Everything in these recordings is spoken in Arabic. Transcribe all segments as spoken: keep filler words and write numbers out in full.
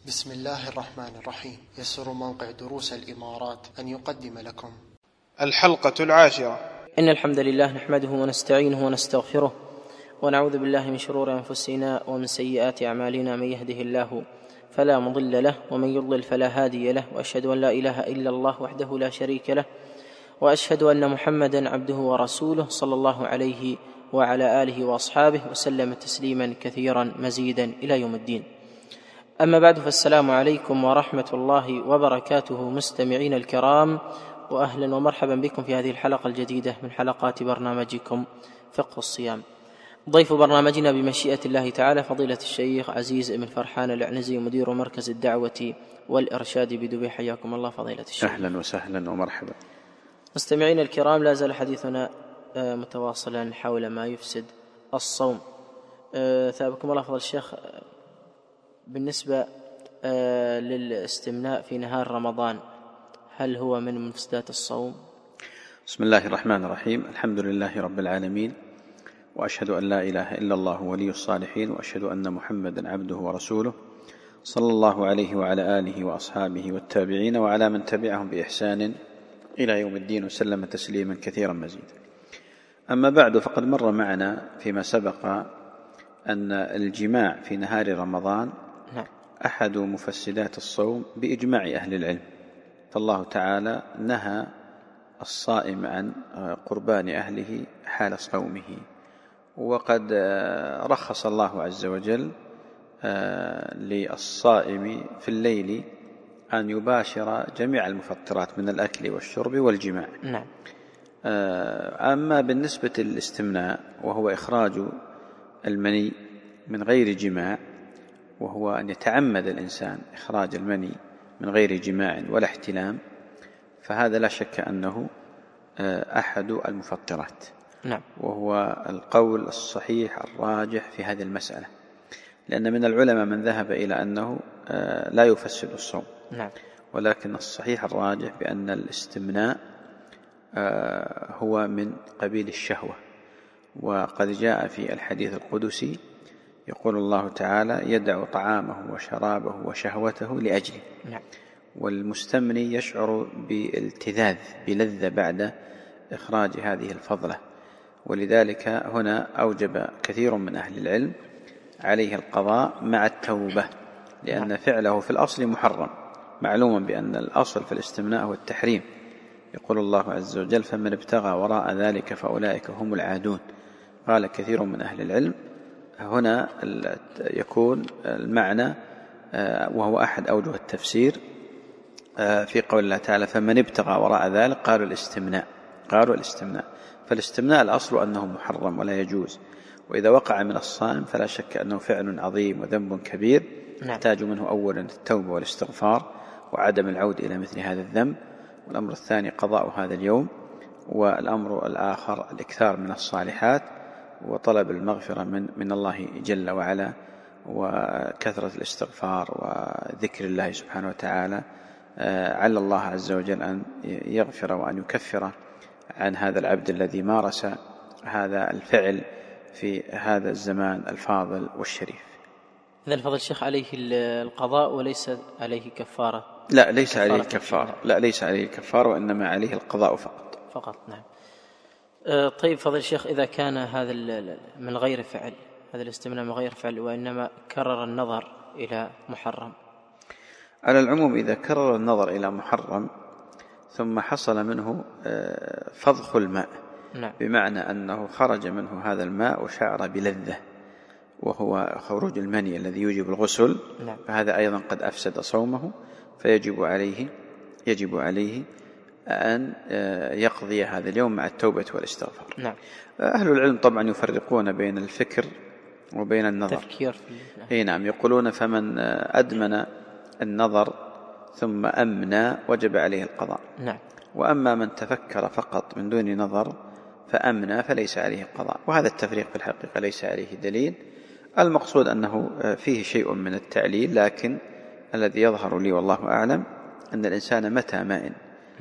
بسم الله الرحمن الرحيم. يسر موقع دروس الإمارات أن يقدم لكم الحلقة العاشرة. إن الحمد لله نحمده ونستعينه ونستغفره ونعوذ بالله من شرور أنفسنا ومن سيئات أعمالنا. من يهده الله فلا مضل له ومن يضلل فلا هادي له، وأشهد أن لا إله إلا الله وحده لا شريك له، وأشهد أن محمدا عبده ورسوله صلى الله عليه وعلى آله وأصحابه وسلم تسليما كثيرا مزيدا إلى يوم الدين. أما بعد، فالسلام عليكم ورحمة الله وبركاته مستمعين الكرام، وأهلا ومرحبا بكم في هذه الحلقة الجديدة من حلقات برنامجكم فقه الصيام. ضيف برنامجنا بمشيئة الله تعالى فضيلة الشيخ عزيز بن فرحان العنزي، مدير مركز الدعوة والإرشاد بدبي. حياكم الله فضيلة الشيخ. أهلا وسهلا ومرحبا. مستمعين الكرام، لا زال حديثنا متواصلا حول ما يفسد الصوم. ثابكم الله فضل الشيخ، بالنسبة للاستمناء في نهار رمضان، هل هو من مفسدات الصوم؟ بسم الله الرحمن الرحيم. الحمد لله رب العالمين، وأشهد أن لا إله إلا الله ولي الصالحين، وأشهد أن محمدا عبده ورسوله صلى الله عليه وعلى آله وأصحابه والتابعين وعلى من تبعهم بإحسان إلى يوم الدين وسلم تسليما كثيرا مزيدا. أما بعد، فقد مر معنا فيما سبق أن الجماع في نهار رمضان أحد مفسدات الصوم بإجماع أهل العلم، فالله تعالى نهى الصائم عن قربان أهله حال صومه، وقد رخص الله عز وجل للصائم في الليل أن يباشر جميع المفطرات من الأكل والشرب والجماع. نعم. أما بالنسبة للاستمناء، وهو إخراج المني من غير جماع، وهو أن يتعمد الإنسان إخراج المني من غير جماع ولا احتلام، فهذا لا شك أنه أحد المفطرات. نعم. وهو القول الصحيح الراجح في هذه المسألة، لأن من العلماء من ذهب إلى أنه لا يفسد الصوم. نعم. ولكن الصحيح الراجح بأن الاستمناء هو من قبيل الشهوة، وقد جاء في الحديث القدسي يقول الله تعالى: يدع طعامه وشرابه وشهوته لأجله. نعم. والمستمني يشعر بالتذاذ بلذة بعد إخراج هذه الفضلة، ولذلك هنا أوجب كثير من أهل العلم عليه القضاء مع التوبة، لأن نعم. فعله في الأصل محرم، معلوم بأن الأصل في الاستمناء هو التحريم. يقول الله عز وجل: فمن ابتغى وراء ذلك فأولئك هم العادون. قال كثير من أهل العلم هنا يكون المعنى، وهو أحد أوجه التفسير في قول الله تعالى: فمن ابتغى وراء ذلك، قالوا الاستمناء قالوا الاستمناء فالاستمناء الأصل أنه محرم ولا يجوز، وإذا وقع من الصائم فلا شك أنه فعل عظيم وذنب كبير يحتاج منه أولا التوبة والاستغفار وعدم العود إلى مثل هذا الذنب، والأمر الثاني قضاء هذا اليوم، والأمر الآخر الإكثار من الصالحات وطلب المغفرة من, من الله جل وعلا، وكثرة الاستغفار وذكر الله سبحانه وتعالى. على الله عز وجل أن يغفر وأن يكفر عن هذا العبد الذي مارس هذا الفعل في هذا الزمان الفاضل والشريف. إذن فضل الشيخ عليه القضاء وليس عليه كفارة؟ لا، ليس عليه الكفارة، لا ليس عليه الكفارة، وإنما عليه القضاء فقط فقط. نعم. طيب فضل الشيخ، إذا كان هذا من غير فعل، هذا الاستمناء من غير فعل، وإنما كرر النظر إلى محرم؟ على العموم إذا كرر النظر إلى محرم ثم حصل منه فضخ الماء، نعم. بمعنى أنه خرج منه هذا الماء وشعر بلذة، وهو خروج المني الذي يوجب الغسل، نعم. فهذا أيضا قد أفسد صومه، فيجب عليه يجب عليه أن يقضي هذا اليوم مع التوبة والاستغفار. نعم. أهل العلم طبعا يفرقون بين الفكر وبين النظر. تفكير في أي نعم. يقولون فمن أدمن النظر ثم أمنى وجب عليه القضاء. نعم. وأما من تفكر فقط من دون نظر فأمنى فليس عليه القضاء، وهذا التفريق في الحقيقة ليس عليه دليل. المقصود أنه فيه شيء من التعليل، لكن الذي يظهر لي والله أعلم أن الإنسان متى ما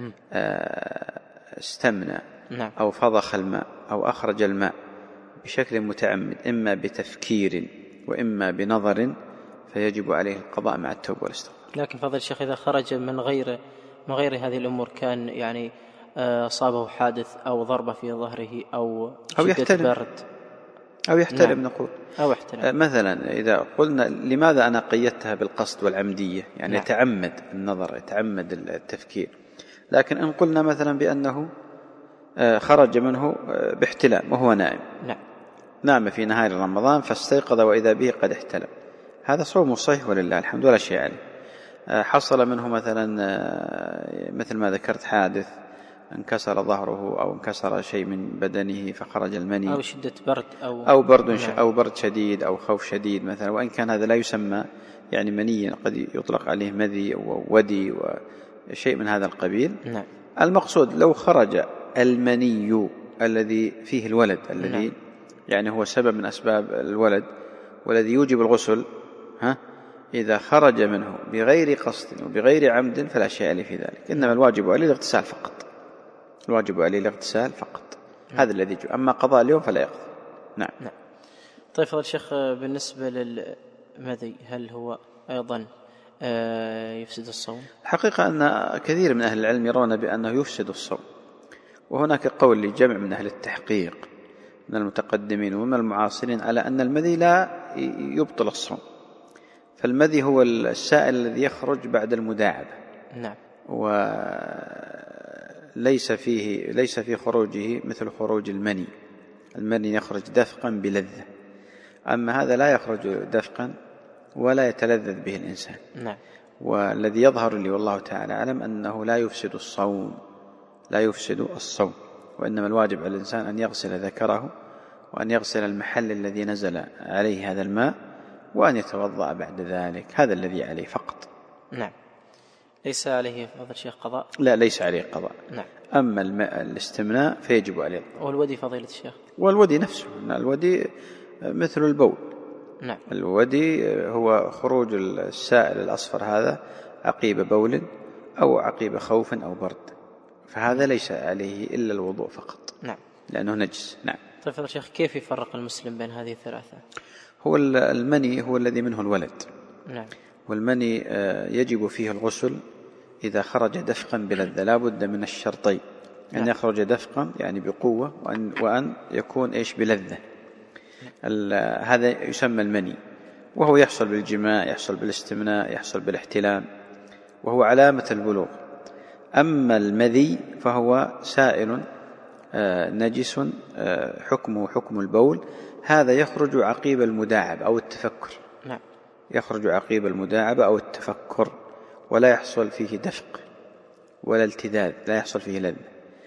استمنى نعم. أو فضخ الماء أو أخرج الماء بشكل متعمد، إما بتفكير وإما بنظر، فيجب عليه القضاء مع التوبة والاستغفار. لكن فضل الشيخ إذا خرج من غير من غير هذه الأمور، كان يعني أصابه حادث أو ضربة في ظهره أو شدة برد أو يحتلم، نعم. نقول أو يحتلم. مثلا إذا قلنا لماذا أنا قيدتها بالقصد والعمدية، يعني نعم. يتعمد النظر، يتعمد التفكير. لكن إن قلنا مثلا بأنه خرج منه باحتلام وهو نائم، نعم. نام في نهار رمضان فاستيقظ وإذا به قد احتلم، هذا صوم صحيح ولله الحمد ولا شيء عليه. حصل منه مثلا مثل ما ذكرت حادث، انكسر ظهره أو انكسر شيء من بدنه فخرج المني، أو شدة برد أو, أو برد نعم. أو برد شديد أو خوف شديد مثلا، وإن كان هذا لا يسمى يعني منيا، قد يطلق عليه مذي أو ودي وشيء من هذا القبيل. نعم. المقصود لو خرج المني الذي فيه الولد، الذي نعم. يعني هو سبب من أسباب الولد والذي يوجب الغسل، ها إذا خرج منه بغير قصد وبغير عمد فلا شيء عليه في ذلك، إنما الواجب عليه الاغتسال فقط، الواجب عليه الاغتسال فقط. نعم. هذا الذي جو. أما قضاء اليوم فلا يقضي. نعم. نعم. طيب فضل الشيخ، بالنسبة للمذي هل هو أيضا يفسد الصوم؟ الحقيقة أن كثير من أهل العلم يرون بأنه يفسد الصوم، وهناك قول لجمع من أهل التحقيق من المتقدمين ومن المعاصرين على أن المذي لا يبطل الصوم، فالمذي هو السائل الذي يخرج بعد المداعبة. نعم. وليس فيه ليس في خروجه مثل خروج المني، المني يخرج دفقا بلذة، أما هذا لا يخرج دفقا ولا يتلذذ به الإنسان. نعم. والذي يظهر لي والله تعالى أعلم أنه لا يفسد الصوم، لا يفسد الصوم، وإنما الواجب على الإنسان أن يغسل ذكره وأن يغسل المحل الذي نزل عليه هذا الماء وأن يتوضأ بعد ذلك، هذا الذي عليه فقط. نعم. ليس عليه فضل الشيخ قضاء؟ لا، ليس عليه قضاء. نعم. أما الاستمناء فيجب عليه القضاء. والودي فضيلة الشيخ؟ والودي نفسه، الودي مثل البول. نعم. الودي هو خروج السائل الأصفر هذا عقيب بول أو عقيب خوف أو برد، فهذا ليس عليه إلا الوضوء فقط. نعم. لأنه نجس. نعم. طيب فضل الشيخ، كيف يفرق المسلم بين هذه الثلاثة؟ هو المني هو الذي منه الولد. نعم. والمني يجب فيه الغسل إذا خرج دفقا بلذة، لا بد من الشرطين، أن يخرج دفقا يعني بقوة، وأن, وأن يكون إيش بلذة. هذا يسمى المني، وهو يحصل بالجماع، يحصل بالاستمناء، يحصل بالاحتلام، وهو علامة البلوغ. أما المذي فهو سائل نجس حكمه حكم البول، هذا يخرج عقيب المداعبة أو التفكر. نعم. يخرج عقيب المداعبة أو التفكر، ولا يحصل فيه دفق ولا التذاذ، لا يحصل فيه لذة.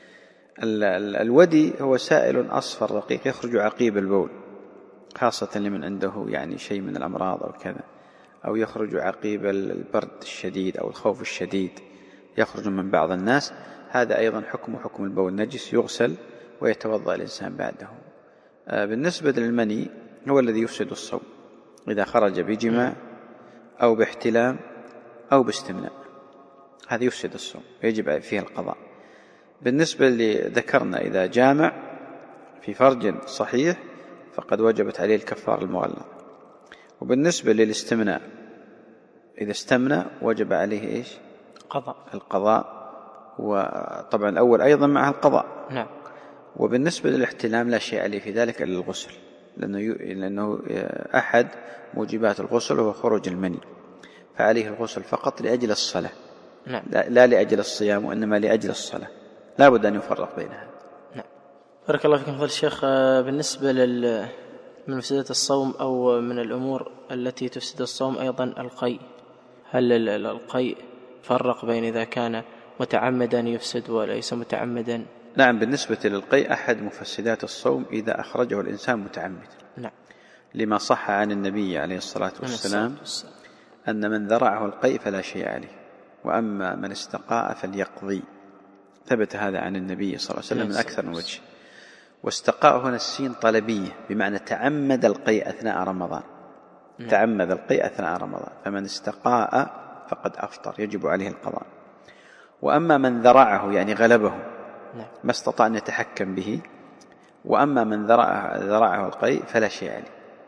الودي هو سائل أصفر رقيق يخرج عقيب البول، خاصة لمن عنده يعني شيء من الأمراض أو كذا، أو يخرج عقيب البرد الشديد أو الخوف الشديد، يخرج من بعض الناس، هذا أيضا حكم حكم البول نجس، يغسل ويتوضأ الإنسان بعده. بالنسبة للمني هو الذي يفسد الصوم إذا خرج بجماع أو باحتلام أو باستمناء، هذا يفسد الصوم يجب فيه القضاء. بالنسبة لذكرنا إذا جامع في فرج صحيح فقد وجبت عليه الكفارة المغلظة. وبالنسبة للاستمناء إذا استمنى وجب عليه إيش؟ قضاء. القضاء، وطبعا الأول أيضا معه القضاء. نعم. وبالنسبة للاحتلام لا شيء عليه في ذلك إلا الغسل، لأنه, لأنه أحد موجبات الغسل هو خروج المني، فعليه الغسل فقط لأجل الصلاة. نعم. لا, لا لأجل الصيام، وإنما لأجل الصلاة، لا بد أن يفرق بينها. نعم. بارك الله فيكم فضل الشيخ. بالنسبة لل من مفسدة الصوم أو من الأمور التي تفسد الصوم أيضا القيء، هل القيء فرق بين إذا كان متعمدا يفسد وليس متعمدا؟ نعم. بالنسبة للقيء أحد مفسدات الصوم إذا أخرجه الإنسان متعمدا. نعم. لما صح عن النبي عليه الصلاة والسلام أن من ذرعه القيء فلا شيء عليه، وأما من استقاء فليقضي، ثبت هذا عن النبي صلى الله عليه وسلم من أكثر من وجه. واستقاء هنا السين طلبية، بمعنى تعمد القيء أثناء رمضان. نعم. تعمد القيء أثناء رمضان، فمن استقاء فقد أفطر يجب عليه القضاء. وأما من ذرعه يعني غلبه ما استطاع أن يتحكم به، وأما من ذرعه, ذرعه القيء فلا شيء عليه.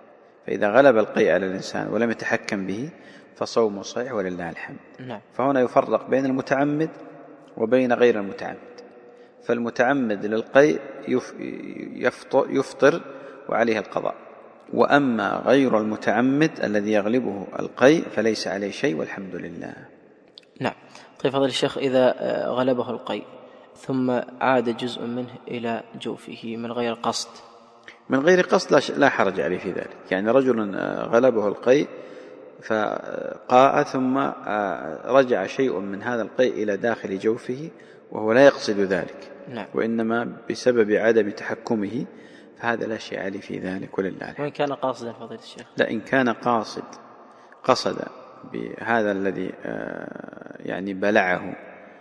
فإذا غلب القيء على الإنسان ولم يتحكم به فصومه صحيح ولله الحمد. نعم. فهنا يفرق بين المتعمد وبين غير المتعمد. فالمتعمد للقيء يفطر وعليه القضاء، وأما غير المتعمد الذي يغلبه القيء فليس عليه شيء والحمد لله. نعم. طيب فضل الشيخ، إذا غلبه القيء ثم عاد جزء منه إلى جوفه من غير قصد؟ من غير قصد لا حرج عليه في ذلك. يعني رجل غلبه القيء فقاء ثم رجع شيء من هذا القيء إلى داخل جوفه وهو لا يقصد ذلك، نعم. وإنما بسبب عدم تحكمه، فهذا لا شيء عليه في ذلك ولله الحمد. وإن كان قاصدا فضيلة الشيخ؟ لا، إن كان قاصد قصد بهذا الذي يعني بلعه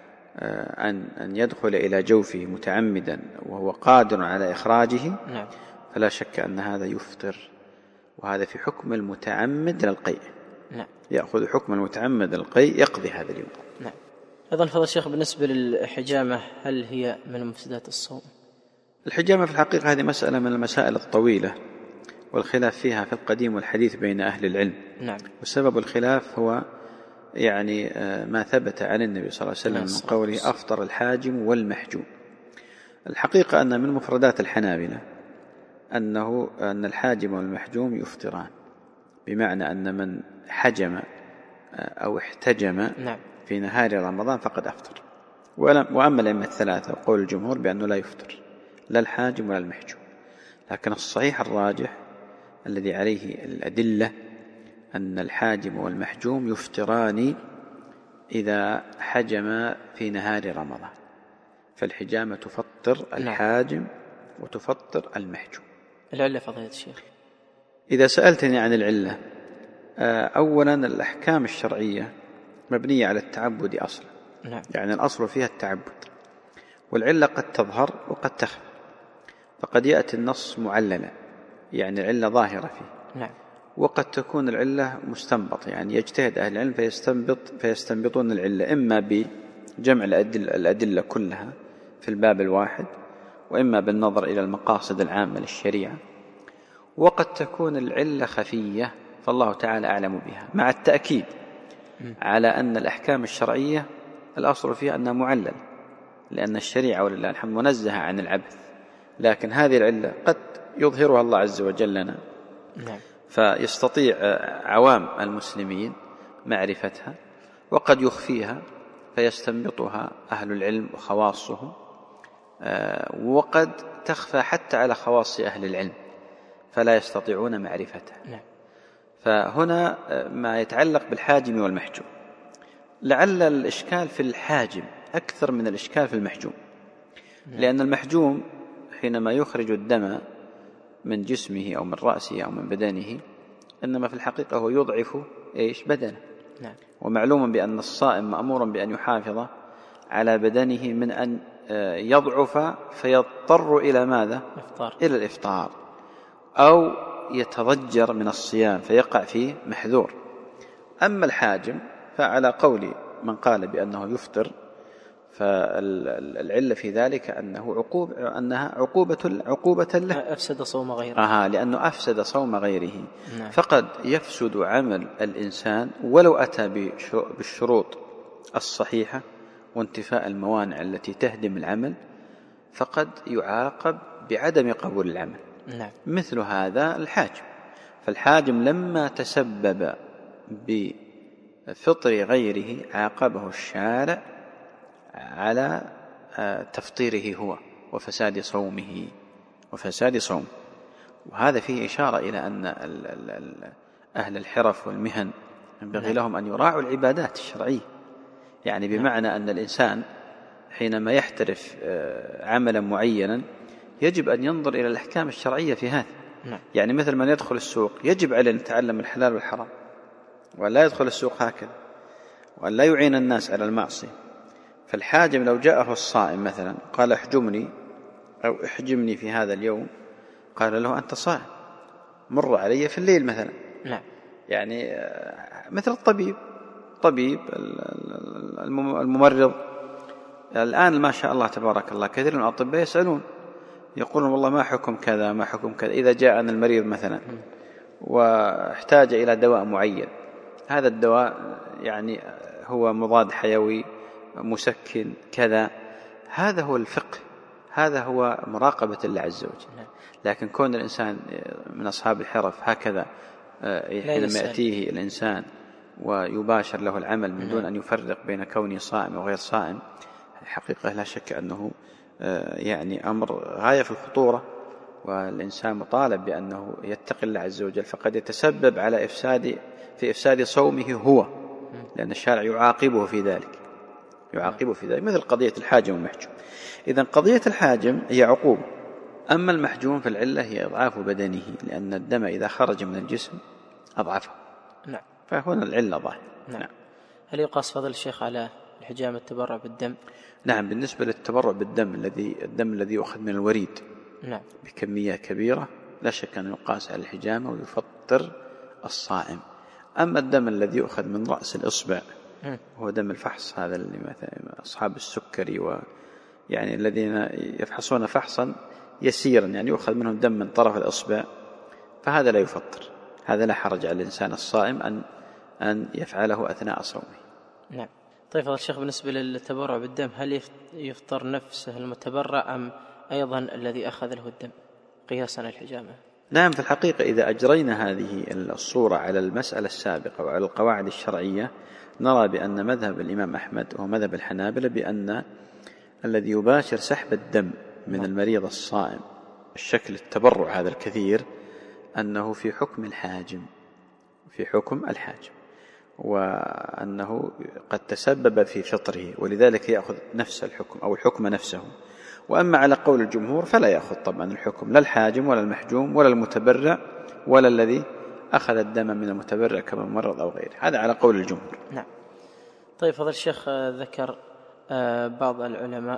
أن أن يدخل إلى جوفه متعمدا وهو قادر على إخراجه، نعم. فلا شك أن هذا يفطر، وهذا في حكم المتعمد للقيء. نعم. يأخذ حكم المتعمد للقيء يقضي هذا اليوم. نعم. أيضا فضل الشيخ، بالنسبة للحجامة هل هي من مفسدات الصوم؟ الحجامة في الحقيقة هذه مسألة من المسائل الطويلة والخلاف فيها في القديم والحديث بين أهل العلم. نعم. وسبب الخلاف هو يعني ما ثبت عن النبي صلى الله عليه وسلم من قوله أفطر الحاجم والمحجوم. الحقيقة أن من مفردات الحنابلة أنه أن الحاجم والمحجوم يفطران، بمعنى أن من حجم أو احتجم نعم. في نهار رمضان فقد أفطر. وأما الأئمة الثلاثة وقول الجمهور بأنه لا يفطر لا الحاجم ولا المحجوم. لكن الصحيح الراجح الذي عليه الأدلة أن الحاجم والمحجوم يفطران إذا حجم في نهار رمضان، فالحجامة تفطر الحاجم وتفطر المحجوم. العلة فضيلة الشيخ؟ إذا سألتني عن العلة، أولا الأحكام الشرعية مبنية على التعبد أصلا. نعم. يعني الأصل فيها التعبد، والعلة قد تظهر وقد تخفى، فقد يأتي النص معللا يعني العلة ظاهرة فيه. نعم. وقد تكون العلة مستنبط، يعني يجتهد أهل العلم فيستنبط فيستنبطون العلة إما بجمع الأدلة, الأدلة كلها في الباب الواحد، وإما بالنظر إلى المقاصد العامة للشريعة. وقد تكون العلة خفية فالله تعالى أعلم بها، مع التأكيد على أن الأحكام الشرعية الأصل فيها أنها معلل، لأن الشريعة ولله الحمد منزهة عن العبث. لكن هذه العلة قد يظهرها الله عز وجل لنا. نعم. فيستطيع عوام المسلمين معرفتها، وقد يخفيها فيستنبطها أهل العلم وخواصهم، وقد تخفى حتى على خواص أهل العلم فلا يستطيعون معرفتها. نعم. فهنا ما يتعلق بالحاجم والمحجوم، لعل الإشكال في الحاجم أكثر من الإشكال في المحجوم. نعم. لأن المحجوم حينما يخرج الدم من جسمه أو من رأسه أو من بدنه إنما في الحقيقة هو يضعف إيش بدنه. نعم. ومعلوم بأن الصائم مأمور بأن يحافظ على بدنه من أن يضعف فيضطر إلى ماذا؟ إفطار. إلى الإفطار، أو يتضجر من الصيام فيقع فيه محذور. أما الحاجم فعلى قول من قال بأنه يفطر، فالعلة في ذلك أنه عقوب أنها عقوبة عقوبة له، أفسد صوم غيره. آه لأنه أفسد صوم غيره. نعم. فقد يفسد عمل الإنسان ولو أتى بالشروط الصحيحة وانتفاء الموانع التي تهدم العمل، فقد يعاقب بعدم قبول العمل. نعم. مثل هذا الحاجم، فالحاجم لما تسبب بفطر غيره عاقبه الشارع على تفطيره هو وفساد صومه وفساد صومه. وهذا فيه إشارة إلى أن أهل الحرف والمهن ينبغي لهم أن يراعوا العبادات الشرعية، يعني بمعنى أن الإنسان حينما يحترف عملا معينا يجب أن ينظر إلى الأحكام الشرعية في هذا. يعني مثل من يدخل السوق يجب عليه أن يتعلم الحلال والحرام، وأن لا يدخل السوق هكذا، وأن لا يعين الناس على المعصية. فالحاجم لو جاءه الصائم مثلا قال احجمني أو احجمني في هذا اليوم، قال له أنت صائم، مر علي في الليل مثلا. نعم. يعني مثل الطبيب طبيب الممرض الآن ما شاء الله تبارك الله كثير من الأطباء يسألون يقولون والله ما حكم كذا ما حكم كذا إذا جاءنا المريض مثلا واحتاج إلى دواء معين، هذا الدواء يعني هو مضاد حيوي مسكن كذا، هذا هو الفقه، هذا هو مراقبة الله عز وجل. لكن كون الإنسان من أصحاب الحرف هكذا حينما يأتيه الإنسان ويباشر له العمل من دون أن يفرق بين كونه صائم وغير صائم، الحقيقة لا شك أنه يعني أمر غاية في الخطورة، والإنسان مطالب بأنه يتقي الله عز وجل، فقد يتسبب على إفساد في إفساد صومه هو، لأن الشارع يعاقبه في ذلك، يعاقبه في ذلك، مثل قضية الحاجم والمحجوم. إذن قضية الحاجم هي عقوبة، أما المحجوم فالعلة هي إضعاف بدنه، لأن الدم إذا خرج من الجسم أضعفه. نعم. فهنا العلة ظاهرة. نعم. نعم. هل يقاس فضل الشيخ على الحجامة التبرع بالدم؟ نعم، بالنسبة للتبرع بالدم الذي الدم الذي يؤخذ من الوريد نعم بكمية كبيرة لا شك أن يقاس على الحجامة ويفطر الصائم. أما الدم الذي يؤخذ من رأس الإصبع هو دم الفحص، هذا اللي مثلا أصحاب السكري ويعني الذين يفحصون فحصا يسيرا، يعني يؤخذ منهم دم من طرف الإصبع، فهذا لا يفطر، هذا لا حرج على الإنسان الصائم أن أن يفعله أثناء صومه. نعم. طيب فضل الشيخ، بالنسبة للتبرع بالدم هل يفطر نفسه المتبرع أم أيضا الذي أخذ له الدم قياسا على الحجامة؟ نعم، في الحقيقة إذا أجرينا هذه الصورة على المسألة السابقة وعلى القواعد الشرعية نرى بأن مذهب الإمام أحمد ومذهب الحنابلة بأن الذي يباشر سحب الدم من المريض الصائم الشكل التبرع هذا الكثير أنه في حكم الحاجم، في حكم الحاجم، وأنه قد تسبب في فطره، ولذلك يأخذ نفس الحكم أو الحكم نفسه. وأما على قول الجمهور فلا يأخذ طبعا الحكم لا الحاجم ولا المحجوم ولا المتبرع ولا الذي أخذ الدم من المتبرع كما مرض أو غيره، هذا على قول الجمهور. نعم. طيب فضل الشيخ، ذكر بعض العلماء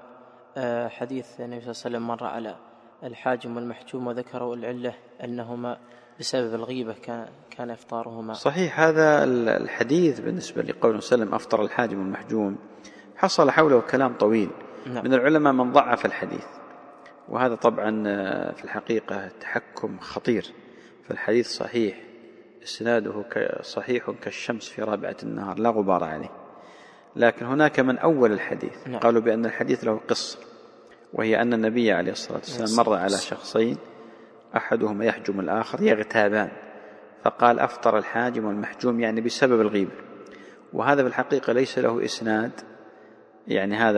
حديث النبي صلى الله عليه وسلم مر على الحاجم والمحجوم وذكروا العلة أنهما بسبب الغيبة كان كان إفطارهما. صحيح، هذا الحديث بالنسبة لقول وسلم أفطر الحاجم والمحجوم حصل حوله كلام طويل. نعم. من العلماء من ضعف الحديث، وهذا طبعا في الحقيقة تحكم خطير، فالحديث صحيح إسناده صحيح كالشمس في رابعة النهار لا غبار عليه، لكن هناك من أول الحديث. نعم. قالوا بأن الحديث له قصة، وهي أن النبي عليه الصلاة والسلام مر على شخصين أحدهما يحجم الآخر يغتابان، فقال أفطر الحاجم والمحجوم، يعني بسبب الغيبة، وهذا في الحقيقة ليس له إسناد، يعني هذا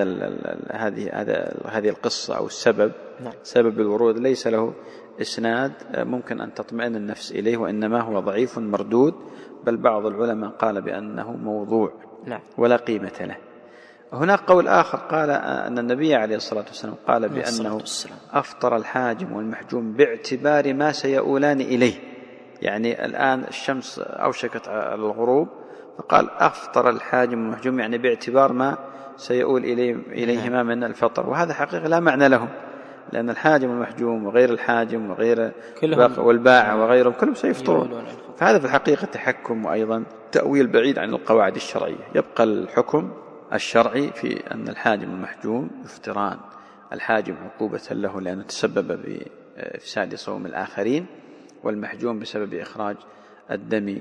هذه هذا هذه القصة أو السبب. نعم. سبب الورود ليس له إسناد ممكن أن تطمئن النفس إليه، وإنما هو ضعيف مردود، بل بعض العلماء قال بأنه موضوع. نعم. ولا قيمة له. هناك قول آخر قال أن النبي عليه الصلاة والسلام قال بأنه أفطر الحاجم والمحجوم باعتبار ما سيؤولان إليه، يعني الآن الشمس أوشكت على الغروب فقال أفطر الحاجم والمحجوم، يعني باعتبار ما سيؤول إليه إليهما من الفطر، وهذا حقيقة لا معنى له، لأن الحاجم والمحجوم وغير الحاجم وغير والباع وغيرهم كلهم سيفطرون، فهذا في الحقيقة تحكم وأيضا تأويل بعيد عن القواعد الشرعية. يبقى الحكم الشرعي في أن الحاجم والمحجوم يفطران، الحاجم عقوبة له لأنه تسبب بإفساد صوم الآخرين، والمحجوم بسبب إخراج الدم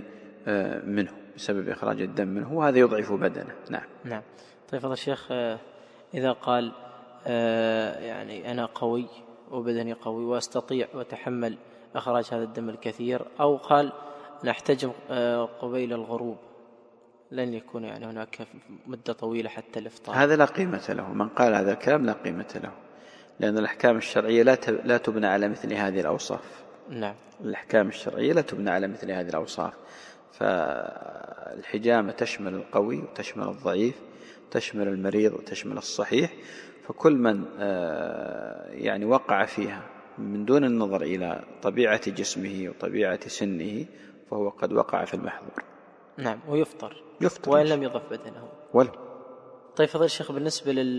منه بسبب إخراج الدم منه، وهذا يضعف بدنه. نعم. نعم. طيب فضل الشيخ، إذا قال يعني أنا قوي وبدني قوي وأستطيع وأتحمل إخراج هذا الدم الكثير، أو قال نحتجم قبيل الغروب لن يكون يعني هناك مدة طويلة حتى الإفطار، هذا لا قيمة له. من قال هذا الكلام لا قيمة له، لأن الأحكام الشرعية لا لا تبنى على مثل هذه الأوصاف. نعم. الأحكام الشرعية لا تبنى على مثل هذه الأوصاف، فالحجامة تشمل القوي وتشمل الضعيف، تشمل المريض وتشمل الصحيح، فكل من يعني وقع فيها من دون النظر إلى طبيعة جسمه وطبيعة سنه فهو قد وقع في المحظور. نعم. ويفطر يفطر وإن لم يضف بدنه. ولو. طيب فضل الشيخ، بالنسبة لل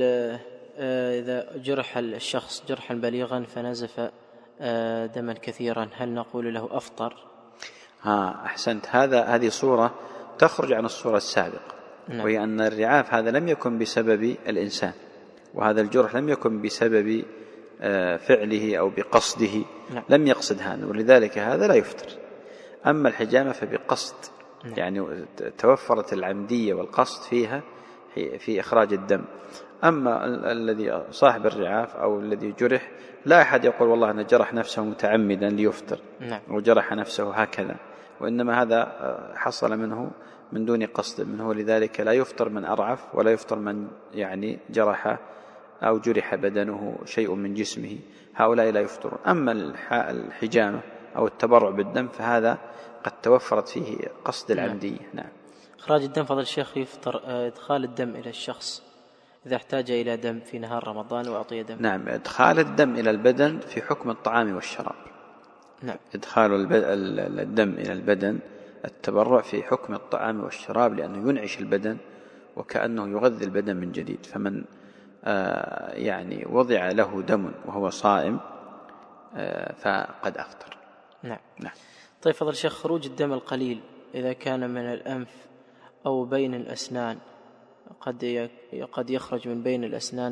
إذا جرح الشخص جرحا بليغا فنزف دما كثيرا هل نقول له أفطر؟ ها أحسنت، هذا هذه صورة تخرج عن الصورة السابقة. نعم. وهي أن الرعاف هذا لم يكن بسبب الإنسان، وهذا الجرح لم يكن بسبب فعله أو بقصده. نعم. لم يقصد هذا، ولذلك هذا لا يفطر. أما الحجامة فبقصد، يعني توفرت العمدية والقصد فيها في إخراج الدم. أما الذي صاحب الرعاف أو الذي جرح لا أحد يقول والله أنه جرح نفسه متعمدا ليفطر وجرح نفسه هكذا، وإنما هذا حصل منه من دون قصد منه، ولذلك لا يفطر من أرعف ولا يفطر من يعني جرح أو جرح بدنه شيء من جسمه، هؤلاء لا يفطرون. أما الحجامة أو التبرع بالدم فهذا قد توفرت فيه قصد العمدية. نعم. إخراج الدم فضل الشيخ يفطر إدخال الدم إلى الشخص إذا احتاج إلى دم في نهار رمضان وأعطي دم. نعم، إدخال الدم إلى البدن في حكم الطعام والشراب. نعم. إدخال الدم إلى البدن التبرع في حكم الطعام والشراب، لأنه ينعش البدن وكأنه يغذي البدن من جديد. فمن آه يعني وضع له دم وهو صائم آه فقد أفطر. نعم. نعم. طيب فضل الشيخ، خروج الدم القليل إذا كان من الأنف أو بين الأسنان، قد قد يخرج من بين الأسنان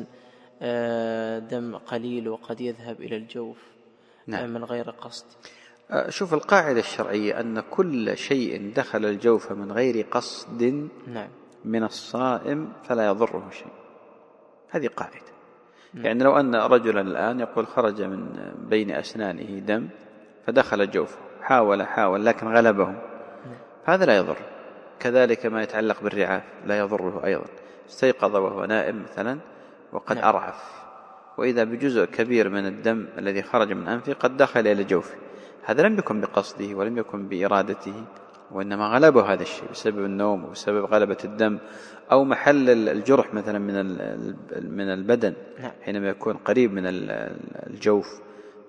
دم قليل وقد يذهب إلى الجوف. نعم. من غير قصد. شوف القاعدة الشرعية أن كل شيء دخل الجوف من غير قصد نعم. من الصائم فلا يضره شيء، هذه قاعدة. نعم. يعني لو أن رجلا الآن يقول خرج من بين أسنانه دم فدخل جوفه، حاول حاول لكن غلبه، نعم. هذا لا يضر. كذلك ما يتعلق بالرعاف لا يضره أيضا. استيقظ وهو نائم مثلا وقد نعم. أرعف، وإذا بجزء كبير من الدم الذي خرج من أنفه قد دخل إلى جوفه، هذا لم يكن بقصده ولم يكن بإرادته، وإنما غلبه هذا الشيء بسبب النوم وبسبب غلبة الدم، أو محل الجرح مثلا من من البدن حينما يكون قريب من الجوف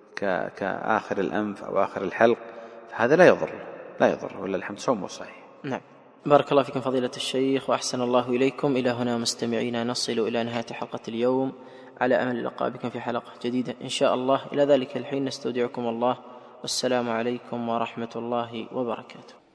كآخر الأنف أو آخر الحلق، فهذا لا يضر لا يضر ولا الحمد صومه صحيح. نعم. بارك الله فيكم فضيلة الشيخ وأحسن الله إليكم. إلى هنا مستمعينا نصل إلى نهاية حلقة اليوم، على أمل اللقاء بكم في حلقة جديدة إن شاء الله. إلى ذلك الحين نستودعكم الله، والسلام عليكم ورحمة الله وبركاته.